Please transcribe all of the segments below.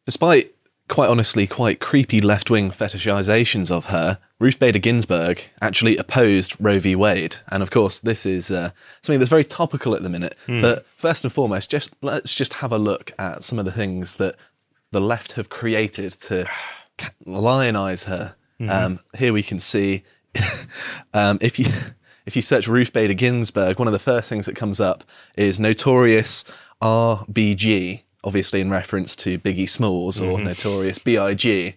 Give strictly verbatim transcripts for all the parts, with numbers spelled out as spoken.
Despite, quite honestly, quite creepy left-wing fetishizations of her, Ruth Bader Ginsburg actually opposed Roe v. Wade. And of course, this is uh, something that's very topical at the minute. Mm. But first and foremost, just let's just have a look at some of the things that the left have created to lionize her. Mm-hmm. Um, here we can see, um, if you if you search Ruth Bader Ginsburg, one of the first things that comes up is Notorious R B G, obviously in reference to Biggie Smalls, or mm-hmm. Notorious B I G,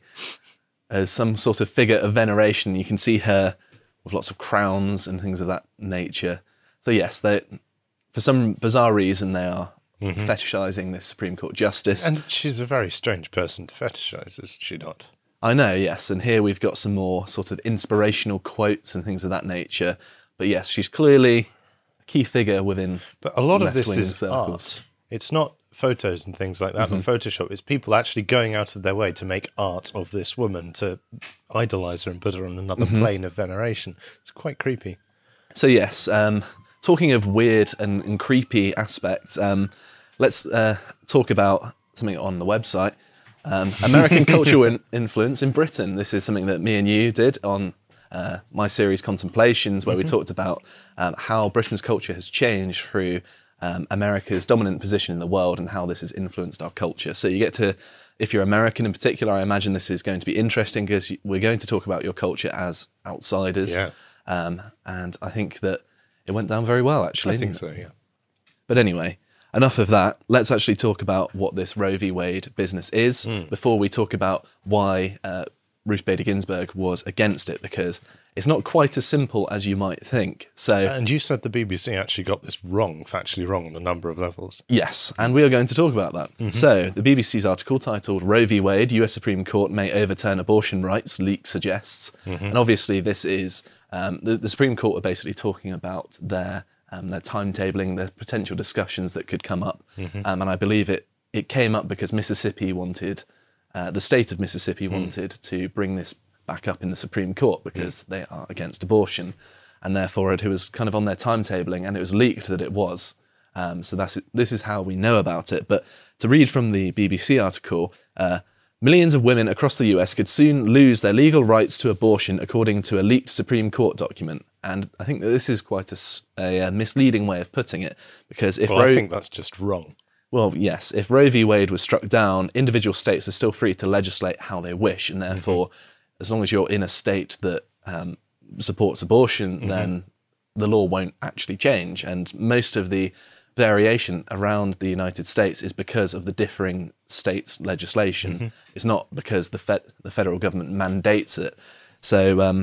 as some sort of figure of veneration. You can see her with lots of crowns and things of that nature. So yes, they, for some bizarre reason, they are mm-hmm. fetishizing this Supreme Court justice. And she's a very strange person to fetishize, is she not? I know, yes. And here we've got some more sort of inspirational quotes and things of that nature. But yes, she's clearly a key figure within But a lot of this is circles. art. It's not photos and things like that mm-hmm. on Photoshop. It's people actually going out of their way to make art of this woman, to idolize her and put her on another mm-hmm. plane of veneration. It's quite creepy. So yes, um, talking of weird and, and creepy aspects, um, let's uh, talk about something on the website. Um, American cultural in- influence in Britain. This is something that me and you did on uh, my series Contemplations, where mm-hmm. we talked about um, how Britain's culture has changed through um, America's dominant position in the world and how this has influenced our culture. So you get to, if you're American in particular, I imagine this is going to be interesting because we're going to talk about your culture as outsiders. Yeah. Um, and I think that it went down very well, actually. I think so, yeah. But anyway, enough of that. Let's actually talk about what this Roe v. Wade business is mm. before we talk about why uh, Ruth Bader Ginsburg was against it, because it's not quite as simple as you might think. So, and you said the B B C actually got this wrong, factually wrong on a number of levels. Yes, and we are going to talk about that. Mm-hmm. So, the B B C's article titled Roe v. Wade, U S Supreme Court may overturn abortion rights, leak suggests. Mm-hmm. And obviously this is, um, the, the Supreme Court are basically talking about their Um, their timetabling, their potential discussions that could come up. Mm-hmm. Um, and I believe it it came up because Mississippi wanted, uh, the state of Mississippi mm. wanted to bring this back up in the Supreme Court because mm. they are against abortion. And therefore it was kind of on their timetabling, and it was leaked that it was. Um, so that's this is how we know about it. But to read from the B B C article, uh, millions of women across the U S could soon lose their legal rights to abortion, according to a leaked Supreme Court document. And I think that this is quite a, a, a misleading way of putting it, because if well, Roe, I think that's just wrong. Well, yes, if Roe v. Wade was struck down, individual states are still free to legislate how they wish, and therefore, mm-hmm. as long as you're in a state that um, supports abortion, mm-hmm. then the law won't actually change. And most of the variation around the United States is because of the differing states' legislation. Mm-hmm. It's not because the fed- the federal government mandates it. So um,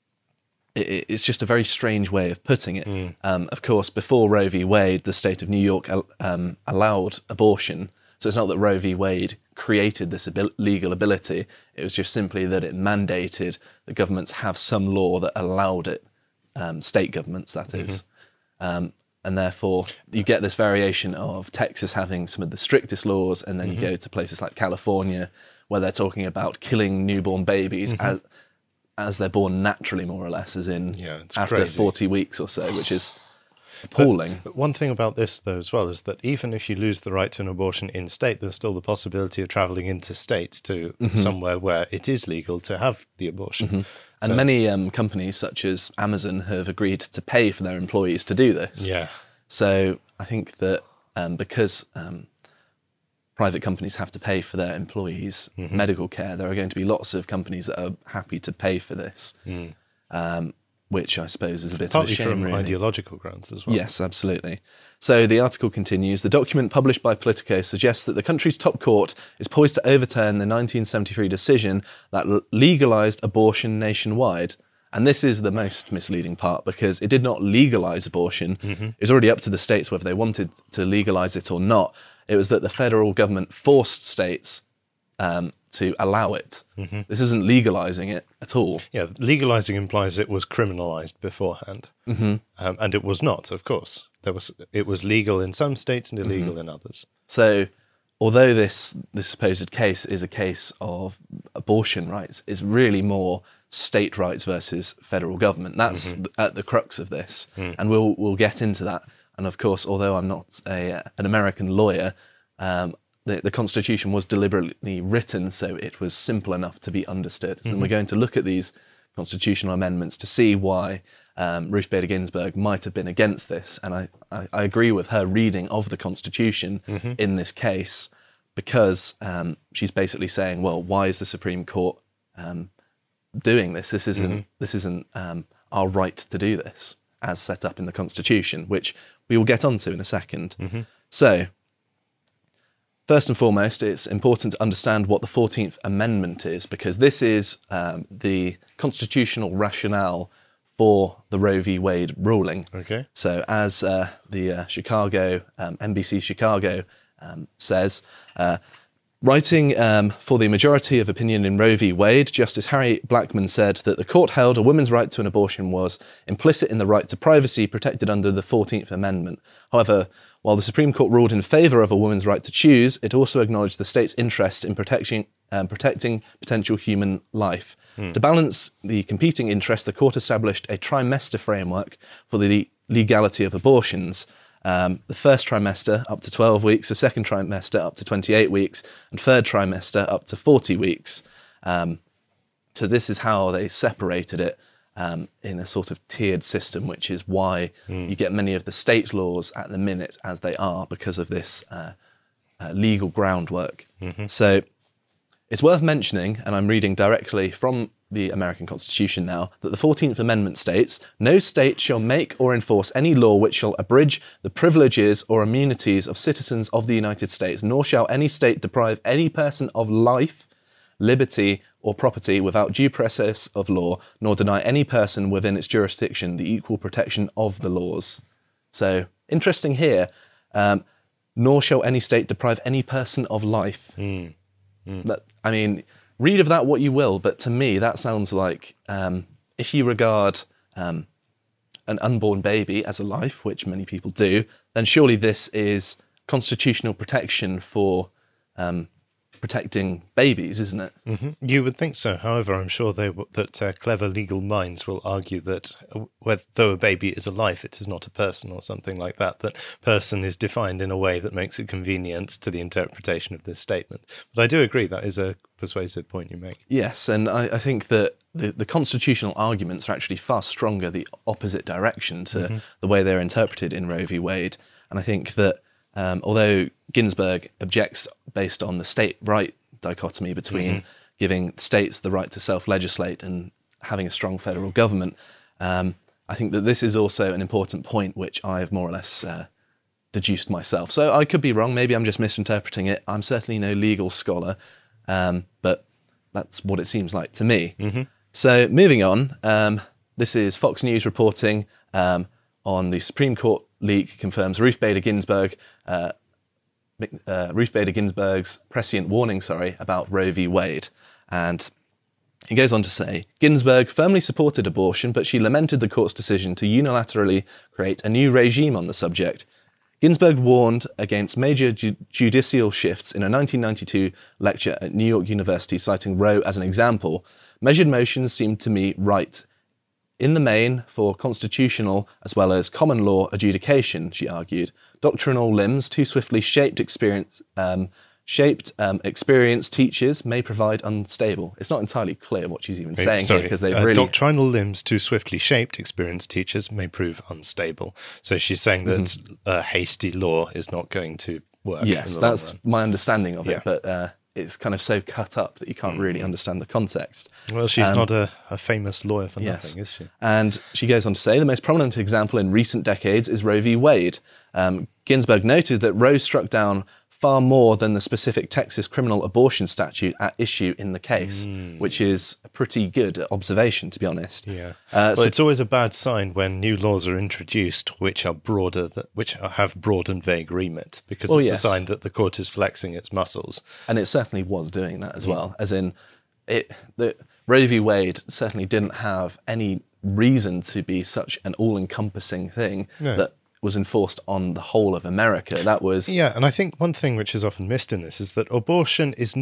it, it's just a very strange way of putting it. Mm. Um, of course, before Roe v. Wade, the state of New York um, allowed abortion. So it's not that Roe v. Wade created this abil- legal ability. It was just simply that it mandated that governments have some law that allowed it, um, state governments, that is. Mm-hmm. Um, And therefore, you get this variation of Texas having some of the strictest laws, and then mm-hmm. you go to places like California, where they're talking about killing newborn babies mm-hmm. as, as they're born naturally, more or less, as in yeah, it's after crazy. forty weeks or so, which is appalling. But, but one thing about this, though, as well, is that even if you lose the right to an abortion in state, there's still the possibility of travelling into states to mm-hmm. somewhere where it is legal to have the abortion. Mm-hmm. And so, many um, companies, such as Amazon, have agreed to pay for their employees to do this. Yeah. So I think that um, because um, private companies have to pay for their employees' mm-hmm. medical care, there are going to be lots of companies that are happy to pay for this, mm. um, which I suppose is a bit Partly of a shame, from really. Ideological grounds as well. Yes, absolutely. So the article continues. The document published by Politico suggests that the country's top court is poised to overturn the nineteen seventy-three decision that l- legalised abortion nationwide. And this is the most misleading part, because it did not legalise abortion. Mm-hmm. It was already up to the states whether they wanted to legalise it or not. It was that the federal government forced states um, to allow it. Mm-hmm. This isn't legalising it at all. Yeah, legalising implies it was criminalised beforehand. Mm-hmm. Um, and it was not, of course. There was It was legal in some states and illegal mm-hmm. in others. So although this, this supposed case is a case of abortion rights, it's really more state rights versus federal government. That's mm-hmm. th- at the crux of this. Mm. And we'll we'll get into that. And of course, although I'm not a an American lawyer, um, the, the Constitution was deliberately written so it was simple enough to be understood. So Mm-hmm. we're going to look at these constitutional amendments to see why um, Ruth Bader Ginsburg might have been against this. And I, I, I agree with her reading of the Constitution Mm-hmm. in this case, because um, she's basically saying, well, why is the Supreme Court um, doing this? This isn't, Mm-hmm. this isn't um, our right to do this as set up in the Constitution, which we will get onto in a second. Mm-hmm. So, first and foremost, it's important to understand what the fourteenth Amendment is, because this is um, the constitutional rationale for the Roe v. Wade ruling. Okay. So, as uh, the uh, Chicago, um, N B C Chicago um, says, uh, writing um, for the majority of opinion in Roe v. Wade, Justice Harry Blackmun said that the court held a woman's right to an abortion was implicit in the right to privacy protected under the fourteenth Amendment. However, while the Supreme Court ruled in favour of a woman's right to choose, it also acknowledged the state's interest in protecting, um, protecting potential human life. Hmm. To balance the competing interests, the court established a trimester framework for the legality of abortions. Um, the first trimester up to twelve weeks, the second trimester up to twenty-eight weeks, and third trimester up to forty weeks. Um, so this is how they separated it um, in a sort of tiered system, which is why Mm. you get many of the state laws at the minute as they are because of this uh, uh, legal groundwork. Mm-hmm. So it's worth mentioning, and I'm reading directly from the American Constitution now, that the fourteenth Amendment states, no state shall make or enforce any law which shall abridge the privileges or immunities of citizens of the United States, nor shall any state deprive any person of life, liberty, or property without due process of law, nor deny any person within its jurisdiction the equal protection of the laws. So, interesting here, um, nor shall any state deprive any person of life. Mm. Mm. That, I mean, read of that what you will, but to me that sounds like um, if you regard um, an unborn baby as a life, which many people do, then surely this is constitutional protection for um, protecting babies, isn't it? Mm-hmm. You would think so. However, I'm sure they w- that uh, clever legal minds will argue that uh, whether, though a baby is a life, it is not a person or something like that, that person is defined in a way that makes it convenient to the interpretation of this statement. But I do agree that is a persuasive point you make. Yes, and I, I think that the, the constitutional arguments are actually far stronger the opposite direction to Mm-hmm. the way they're interpreted in Roe v. Wade. And I think that um, although Ginsburg objects based on the state-right dichotomy between Mm-hmm. giving states the right to self-legislate and having a strong federal government, um, I think that this is also an important point which I've more or less uh, deduced myself. So I could be wrong, maybe I'm just misinterpreting it. I'm certainly no legal scholar, um, but that's what it seems like to me. Mm-hmm. So moving on, um, this is Fox News reporting um, on the Supreme Court leak confirms Ruth Bader Ginsburg, uh, uh, Ruth Bader Ginsburg's prescient warning, sorry, about Roe v. Wade. And he goes on to say, Ginsburg firmly supported abortion, but she lamented the court's decision to unilaterally create a new regime on the subject. Ginsburg warned against major ju- judicial shifts in a nineteen ninety-two lecture at New York University, citing Roe as an example. Measured motions seem to me right in the main for constitutional as well as common law adjudication, she argued. Doctrinal limbs too swiftly shaped experience um, shaped um, experienced teachers may provide unstable. It's not entirely clear what she's even Wait, saying sorry, here because they've uh, really doctrinal limbs too swiftly shaped, experienced teachers may prove unstable. So she's saying that Mm-hmm. uh, hasty law is not going to work. yes, in the long that's run. my understanding of Yeah. it, but uh, it's kind of so cut up that you can't really understand the context. Well, she's Um, not a, a famous lawyer for Yes. nothing, is she? And she goes on to say, the most prominent example in recent decades is Roe v. Wade. Um, Ginsburg noted that Roe struck down far more than the specific Texas criminal abortion statute at issue in the case, which is a pretty good observation, to be honest. Yeah. Uh, well, so- it's always a bad sign when new laws are introduced which are broader, th- which are, have broad and vague remit, because Well, it's yes. a sign that the court is flexing its muscles. And it certainly was doing that as well, as in it. The Roe v. Wade certainly didn't have any reason to be such an all-encompassing thing No. that was enforced on the whole of America. That was Yeah, and I think one thing which is often missed in this is that abortion is not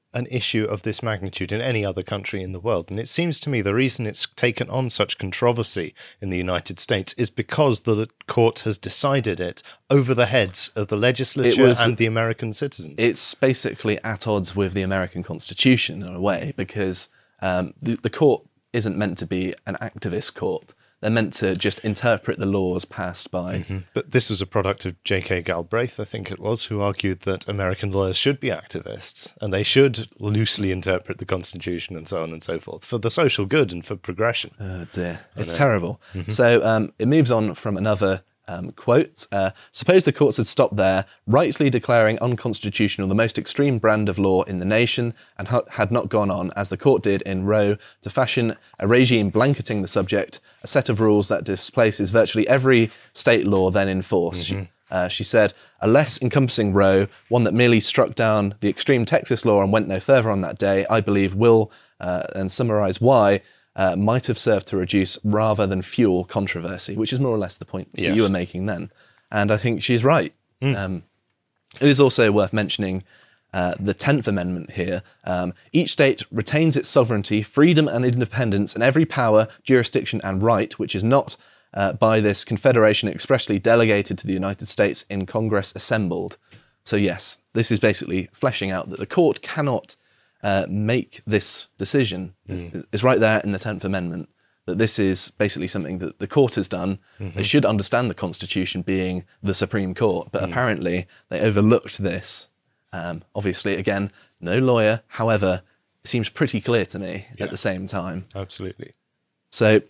an issue of this magnitude in any other country in the world. And it seems to me the reason it's taken on such controversy in the United States is because the court has decided it over the heads of the legislature was, and the American citizens. It's basically at odds with the American Constitution in a way, because um, the, the court isn't meant to be an activist court. They're meant to just interpret the laws passed by... Mm-hmm. But this was a product of J K Galbraith, I think it was, who argued that American lawyers should be activists and they should loosely interpret the Constitution and so on and so forth for the social good and for progression. Oh dear, it's terrible. Mm-hmm. So um, it moves on from another um, quote. Uh, Suppose the courts had stopped there, rightly declaring unconstitutional the most extreme brand of law in the nation, and ha- had not gone on, as the court did in Roe, to fashion a regime blanketing the subject, a set of rules that displaces virtually every state law then in force. Mm-hmm. She, uh, she said, a less encompassing Roe, one that merely struck down the extreme Texas law and went no further on that day, I believe will, uh, and summarise why, uh, might have served to reduce rather than fuel controversy, which is more or less the point yes. that you were making then. And I think she's right. Mm. Um, it is also worth mentioning Uh, the tenth Amendment here. Um, each state retains its sovereignty, freedom and independence, and every power, jurisdiction and right, which is not uh, by this confederation expressly delegated to the United States in Congress assembled. So yes, this is basically fleshing out that the court cannot uh, make this decision. Mm. It's right there in the tenth Amendment, that this is basically something that the court has done. Mm-hmm. They should understand the Constitution being the Supreme Court, but mm. apparently they overlooked this. Um, obviously, again, no lawyer. However, it seems pretty clear to me yeah. at the same time. Absolutely. So,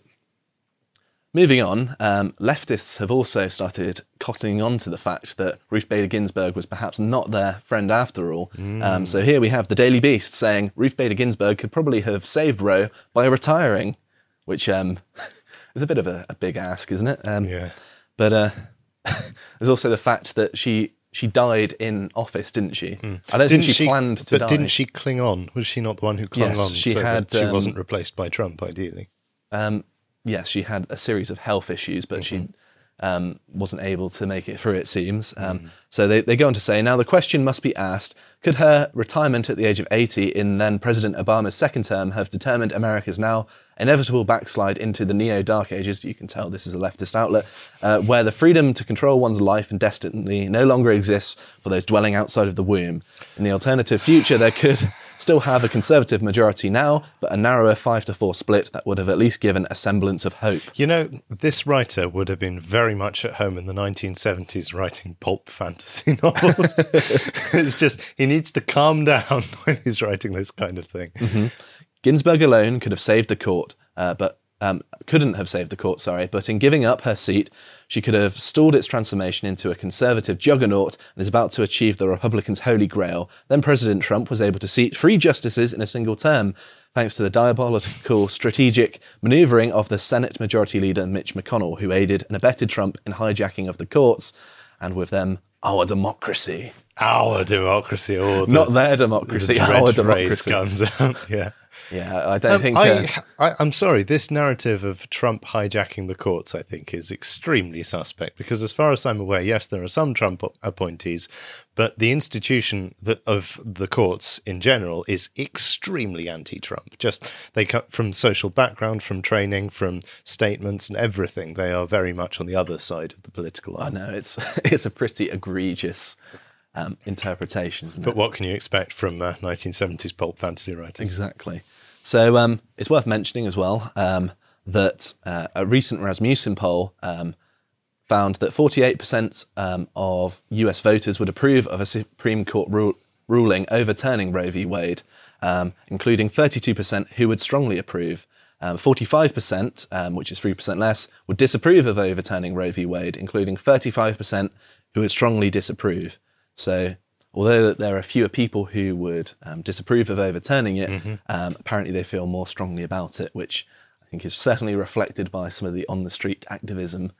moving on, um, leftists have also started cottoning on to the fact that Ruth Bader Ginsburg was perhaps not their friend after all. Mm. Um, so here we have the Daily Beast saying Ruth Bader Ginsburg could probably have saved Roe by retiring, which um, is a bit of a, a big ask, isn't it? Um, yeah. But uh, there's also the fact that she... She died in office, didn't she? Mm. I don't didn't think she, she planned to but die. But didn't she cling on? Was she not the one who clung yes, on? She so had. That she um, wasn't replaced by Trump, ideally. Um, yes, she had a series of health issues, but mm-hmm. she um, wasn't able to make it through, it seems. Um, mm. So they, they go on to say, now the question must be asked, could her retirement at the age of eighty in then President Obama's second term have determined America's now inevitable backslide into the neo-dark ages? You can tell this is a leftist outlet, uh, where the freedom to control one's life and destiny no longer exists for those dwelling outside of the womb. In the alternative future, there could still have a conservative majority now, but a narrower five to four split that would have at least given a semblance of hope. You know, this writer would have been very much at home in the nineteen seventies writing pulp fantasy novels. It's just, he needs to calm down when he's writing this kind of thing. Mm-hmm. Ginsburg alone could have saved the court, uh, but um, couldn't have saved the court, sorry, but in giving up her seat, she could have stalled its transformation into a conservative juggernaut and is about to achieve the Republicans' holy grail. Then President Trump was able to seat three justices in a single term, thanks to the diabolical strategic manoeuvring of the Senate Majority Leader Mitch McConnell, who aided and abetted Trump in hijacking of the courts, and with them, our democracy. Our democracy, or the, not their democracy, the our democracy comes out. Yeah. Yeah, I don't um, think... I, Uh, I, I'm sorry, this narrative of Trump hijacking the courts, I think, is extremely suspect, because as far as I'm aware, yes, there are some Trump appointees, but the institution that, of the courts in general is extremely anti-Trump. Just, they come from social background, from training, from statements and everything. They are very much on the other side of the political line. I know, it's, it's a pretty egregious... Um, interpretation, isn't but it? What can you expect from uh, nineteen seventies pulp fantasy writers? Exactly. So um, it's worth mentioning as well um, that uh, a recent Rasmussen poll um, found that forty-eight percent um, of U S voters would approve of a Supreme Court ru- ruling overturning Roe v. Wade, um, including thirty-two percent who would strongly approve. Um, forty-five percent, um, which is three percent less, would disapprove of overturning Roe v. Wade, including thirty-five percent who would strongly disapprove. So, although there are fewer people who would um, disapprove of overturning it, mm-hmm. um, apparently they feel more strongly about it, which I think is certainly reflected by some of the on-the-street activism.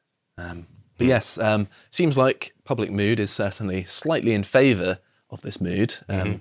Um, but yes, um, seems like public mood is certainly slightly in favour of this mood, um, mm-hmm.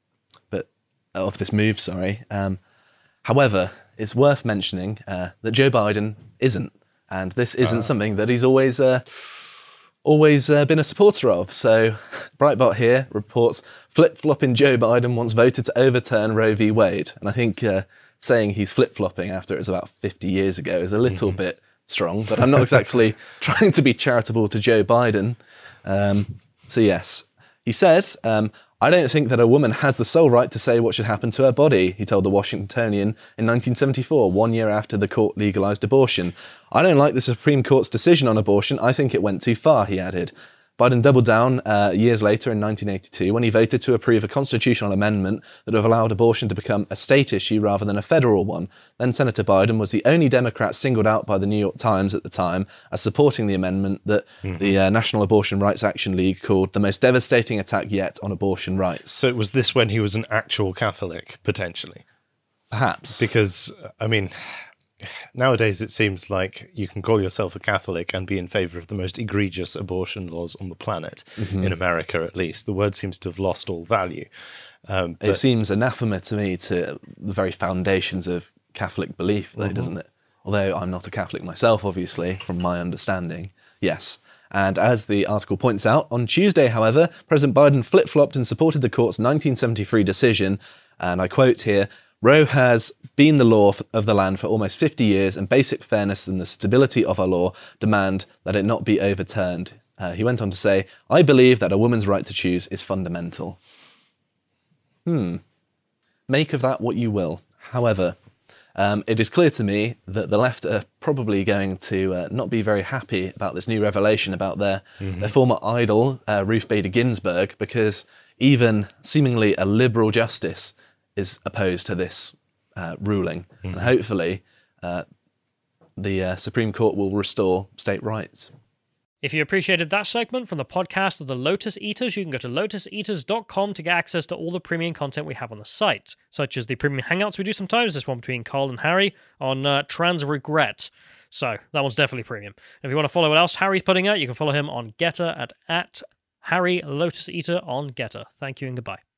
but of this move. Sorry. Um, however, it's worth mentioning uh, that Joe Biden isn't, and this isn't uh. something that he's always. Uh, always uh, been a supporter of. So Breitbart here reports flip-flopping Joe Biden once voted to overturn Roe v. Wade. And I think uh, saying he's flip-flopping after it was about fifty years ago is a little mm-hmm. bit strong, but I'm not exactly trying to be charitable to Joe Biden. Um, so yes, he said, um, I don't think that a woman has the sole right to say what should happen to her body, he told the Washingtonian in nineteen seventy-four, one year after the court legalised abortion. I don't like the Supreme Court's decision on abortion. I think it went too far, he added. Biden doubled down uh, years later in nineteen eighty-two when he voted to approve a constitutional amendment that would have allowed abortion to become a state issue rather than a federal one. Then Senator Biden was the only Democrat singled out by the New York Times at the time as supporting the amendment that mm-hmm. the uh, National Abortion Rights Action League called the most devastating attack yet on abortion rights. So was this when he was an actual Catholic, potentially? Perhaps. Because, I mean... nowadays, it seems like you can call yourself a Catholic and be in favour of the most egregious abortion laws on the planet, mm-hmm. in America at least. The word seems to have lost all value. Um, it seems anathema to me to the very foundations of Catholic belief, though, mm-hmm. doesn't it? Although I'm not a Catholic myself, obviously, from my understanding. Yes. And as the article points out, on Tuesday, however, President Biden flip-flopped and supported the court's nineteen seventy-three decision, and I quote here, Roe has been the law of the land for almost fifty years, and basic fairness and the stability of our law demand that it not be overturned. Uh, he went on to say, I believe that a woman's right to choose is fundamental. Hmm. Make of that what you will. However, um, it is clear to me that the left are probably going to uh, not be very happy about this new revelation about their, mm-hmm. their former idol, uh, Ruth Bader Ginsburg, because even seemingly a liberal justice is opposed to this uh, ruling. Mm-hmm. And hopefully uh, the uh, Supreme Court will restore state rights. If you appreciated that segment from the podcast of the Lotus Eaters, you can go to lotus eaters dot com to get access to all the premium content we have on the site, such as the premium hangouts we do sometimes, this one between Carl and Harry, on uh, trans regret. So that one's definitely premium. And if you want to follow what else Harry's putting out, you can follow him on Getter at, at Harry Lotus Eater on Getter. Thank you and goodbye.